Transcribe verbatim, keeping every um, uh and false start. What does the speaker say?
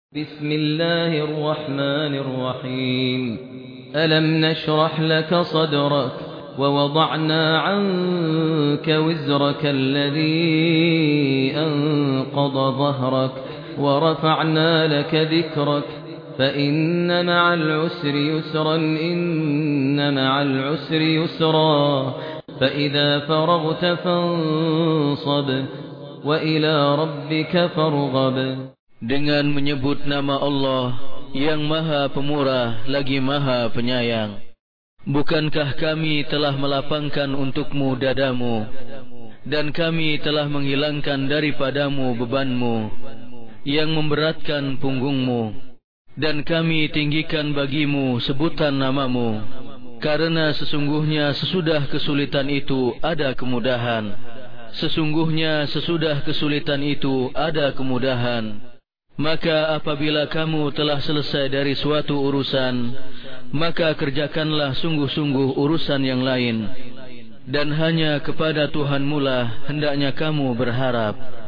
بسم الله الرحمن الرحيم ألم نشرح لك صدرك ووضعنا عنك وزرك الذي أنقض ظهرك ورفعنا لك ذكرك فإن مع العسر يسرا إن مع العسر يسرا فإذا فرغت فانصب وإلى ربك فارغب. Dengan menyebut nama Allah yang Maha Pemurah lagi Maha Penyayang. Bukankah kami telah melapangkan untukmu dadamu, dan kami telah menghilangkan daripadamu bebanmu yang memberatkan punggungmu, dan kami tinggikan bagimu sebutan namamu, karena sesungguhnya sesudah kesulitan itu ada kemudahan. Sesungguhnya sesudah kesulitan itu ada kemudahan. Maka apabila kamu telah selesai dari suatu urusan, maka kerjakanlah sungguh-sungguh urusan yang lain, dan hanya kepada Tuhanmu lah hendaknya kamu berharap.